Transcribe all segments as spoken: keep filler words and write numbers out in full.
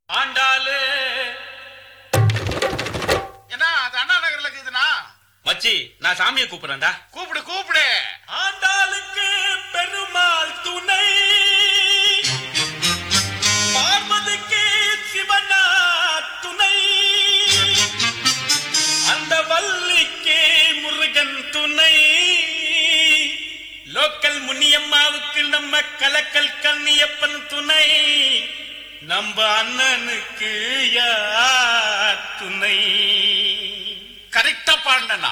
ஆண்டாளு என்ன அது அண்ணா நகர்ல இருக்குதுண்ணா. மச்சி நான் சாமியை கூப்பிடுறேன்டா. கூப்பிடு கூப்பிடு. ஆண்டாளுக்கு பெருமாள் துணை, பார்வதிக்கு சிவனா துணை, அந்த வள்ளிக்கு முருகன் துணை, லோக்கல் முனியம்மாவுக்கு நம்ம கலக்கல் கண்ணியப்பன் துணை, நம்ம அண்ணனுக்கு யார் துணை? கரெக்டா பாடுனா.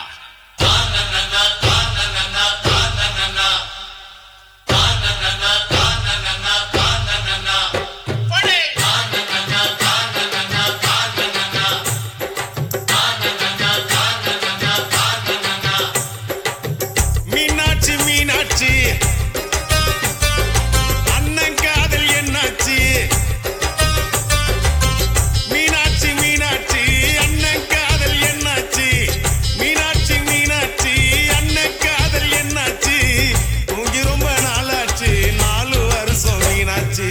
மீனாட்சி மீனாட்சி அண்ணன் காதல் என்னாச்சு? மீனாட்சி மீனாட்சி அண்ணன் காதல் என்னாச்சு? மீனாட்சி மீனாட்சி அண்ணன் காதல் என்னாச்சு? தூங்கி ரொம்ப நாளாச்சு, நாலு வருஷம் மீனாட்சி.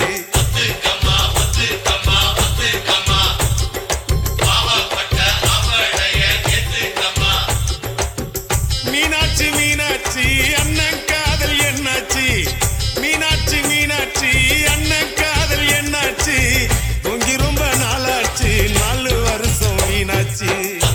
மீனாட்சி மீனாட்சி அண்ணன் காதல் என்னாச்சு? மீனாட்சி மீனாட்சி அண்ணன் காதல் என்னாச்சு? தூங்கி ரொம்ப நாளாச்சு, நாலு வருஷம் மீனாட்சி.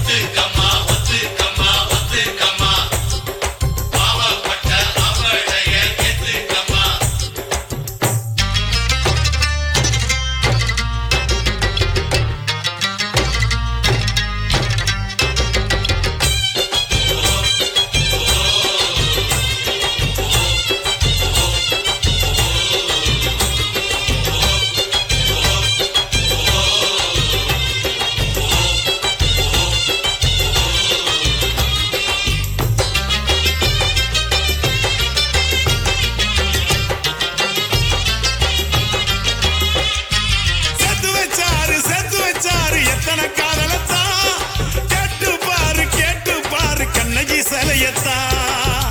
செத்து வச்சாரு செத்து வச்சாரு எத்தனை காதலத்தான், கேட்டு பாரு கேட்டு பாரு கண்ணகி சிலையத்தான்.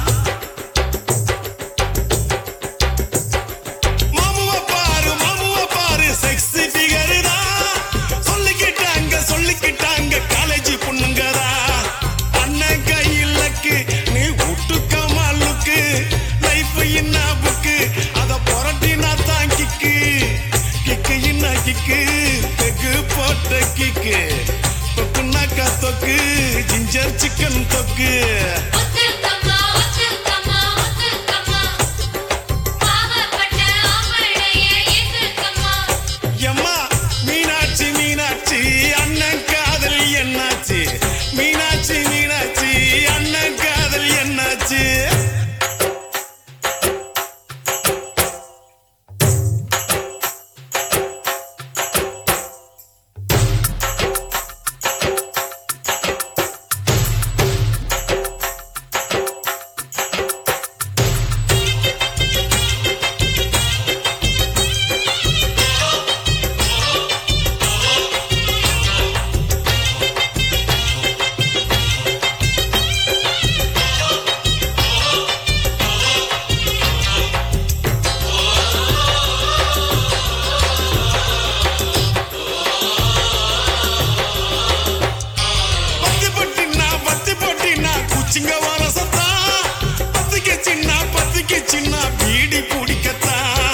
மாமுவ பாரு மாமுவ பாரு செக்ஸி ஃபிகர் தான், சொல்லிக்கிட்டாங்க சொல்லிக்கிட்டாங்க காலேஜ் பொண்ணுங்கதா. அண்ணன் கையிலக்கு நீ விட்டுக்க மாலுக்கு, லைஃப் என்ன புக்கு அத புரட்டினா தான் கிக்கு, கிக்கு என்ன கிக்கு பெகு போட்ட கிக்கு, தொக்குனாக்கா தொக்கு ஜிஞ்சர் சிக்கன் தொக்கு. எம்மா மீனாட்சி மீனாட்சி அண்ணன் காதல் என்னாச்சு? மீனாட்சி மீனாட்சி அண்ணன் காதல் என்னாச்சு? பத்தி பட்டினா பத்தி பட்டினா குச்சிங்க வர சத்தா, பத்திக்கு சின்ன பத்திக்கு சின்ன பீடி பிடிக்கத்தா.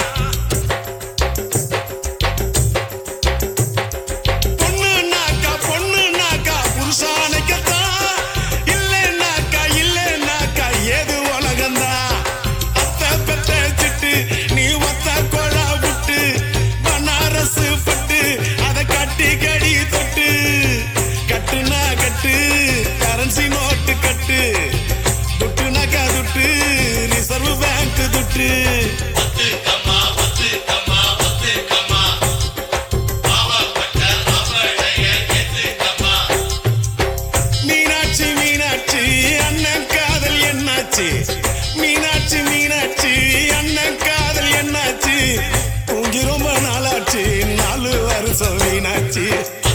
பொண்ணு நாக்கா பொண்ணு நாக்கா புருஷானைக்கத்தா, இல்லைன்னாக்கா இல்லைன்னாக்கா ஏது உலகந்தா. அத்தை பெத்த சிட்டு நீ ஒத்த கொழா விட்டு, பனாரசு பட்டு அதை கட்டி கடி தொட்டு, கட்டுனா கட்டு கரன்சி நோட்டு கட்டு, துட்டுனாக்கா துட்டு ரிசர்வ் பேங்க் துட்டு. மீனாட்சி மீனாட்சி அண்ணன் காதல் என்னாச்சு? மீனாட்சி மீனாட்சி அண்ணன் காதல் என்னாச்சு? தூங்கி ரொம்ப நாளாச்சு, நாலு வருஷம் மீனாட்சி.